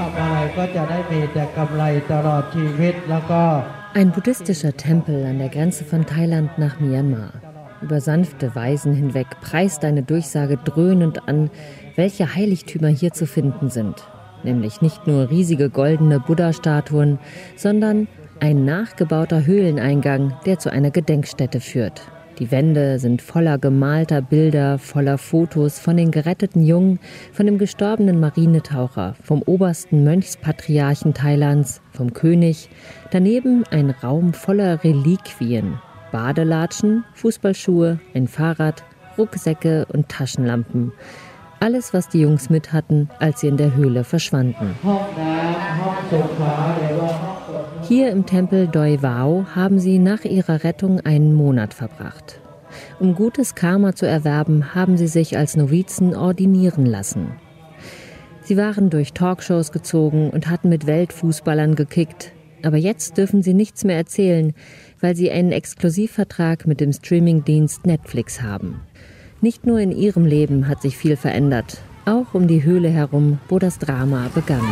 Ein buddhistischer Tempel an der Grenze von Thailand nach Myanmar. Über sanfte Weisen hinweg preist eine Durchsage dröhnend an, welche Heiligtümer hier zu finden sind. Nämlich nicht nur riesige goldene Buddha-Statuen, sondern ein nachgebauter Höhleneingang, der zu einer Gedenkstätte führt. Die Wände sind voller gemalter Bilder, voller Fotos von den geretteten Jungen, von dem gestorbenen Marinetaucher, vom obersten Mönchspatriarchen Thailands, vom König. Daneben ein Raum voller Reliquien, Badelatschen, Fußballschuhe, ein Fahrrad, Rucksäcke und Taschenlampen. Alles, was die Jungs mit hatten, als sie in der Höhle verschwanden. Hier im Tempel Doi Wao haben sie nach ihrer Rettung einen Monat verbracht. Um gutes Karma zu erwerben, haben sie sich als Novizen ordinieren lassen. Sie waren durch Talkshows gezogen und hatten mit Weltfußballern gekickt. Aber jetzt dürfen sie nichts mehr erzählen, weil sie einen Exklusivvertrag mit dem Streamingdienst Netflix haben. Nicht nur in ihrem Leben hat sich viel verändert, auch um die Höhle herum, wo das Drama begann.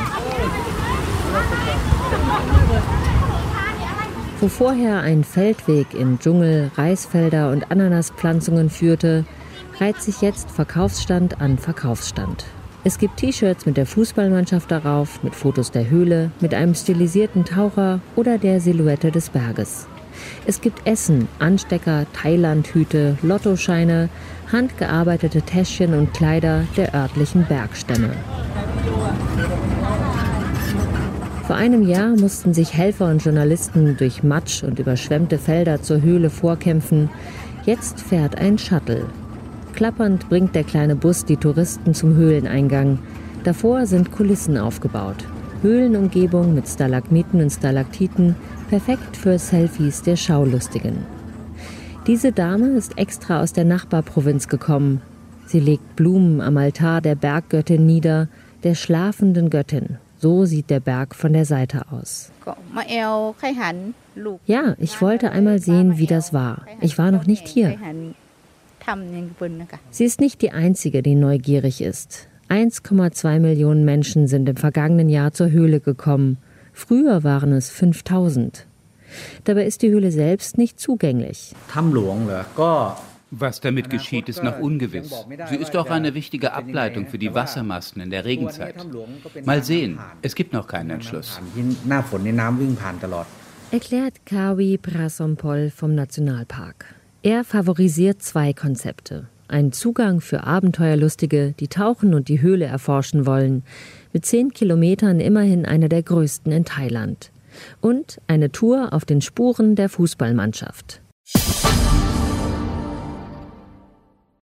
Wo vorher ein Feldweg in Dschungel, Reisfelder und Ananaspflanzungen führte, reiht sich jetzt Verkaufsstand an Verkaufsstand. Es gibt T-Shirts mit der Fußballmannschaft darauf, mit Fotos der Höhle, mit einem stilisierten Taucher oder der Silhouette des Berges. Es gibt Essen, Anstecker, Thailandhüte, Lottoscheine, handgearbeitete Täschchen und Kleider der örtlichen Bergstämme. Vor einem Jahr mussten sich Helfer und Journalisten durch Matsch und überschwemmte Felder zur Höhle vorkämpfen. Jetzt fährt ein Shuttle. Klappernd bringt der kleine Bus die Touristen zum Höhleneingang. Davor sind Kulissen aufgebaut. Höhlenumgebung mit Stalagmiten und Stalaktiten, perfekt für Selfies der Schaulustigen. Diese Dame ist extra aus der Nachbarprovinz gekommen. Sie legt Blumen am Altar der Berggöttin nieder, der schlafenden Göttin. So sieht der Berg von der Seite aus. Ja, ich wollte einmal sehen, wie das war. Ich war noch nicht hier. Sie ist nicht die Einzige, die neugierig ist. 1,2 Millionen Menschen sind im vergangenen Jahr zur Höhle gekommen. Früher waren es 5.000. Dabei ist die Höhle selbst nicht zugänglich. Was damit geschieht, ist noch ungewiss. Sie ist auch eine wichtige Ableitung für die Wassermassen in der Regenzeit. Mal sehen, es gibt noch keinen Entschluss. Erklärt Kawi Prasompol vom Nationalpark. Er favorisiert 2 Konzepte. Ein Zugang für Abenteuerlustige, die tauchen und die Höhle erforschen wollen. Mit 10 Kilometern immerhin einer der größten in Thailand. Und eine Tour auf den Spuren der Fußballmannschaft.